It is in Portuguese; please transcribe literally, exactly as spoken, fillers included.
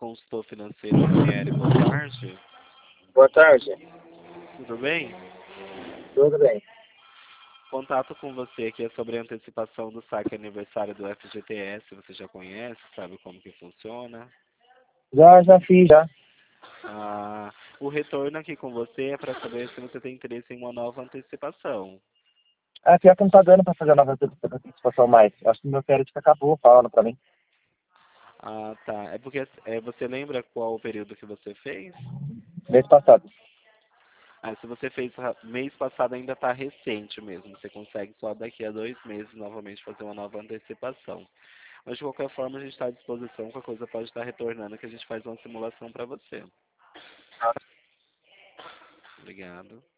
consultor financeiro Ranieri, boa tarde. Boa tarde. Tudo bem? Tudo bem. Contato com você aqui é sobre a antecipação do saque aniversário do F G T S. Você já conhece, sabe como que funciona? Já, já fiz, já. Ah, o retorno aqui com você é para saber se você tem interesse em uma nova antecipação. Ah, pior que não tá dando pra fazer a nova antecipação mais. Acho que meu crédito acabou falando pra mim. Ah, tá. É porque é, você lembra qual o período que você fez? Mês passado. Ah, se você fez ra- mês passado ainda está recente mesmo. Você consegue só daqui a dois meses novamente fazer uma nova antecipação. Mas de qualquer forma a gente está à disposição, qualquer coisa pode estar retornando que a gente faz uma simulação para você. Obrigado.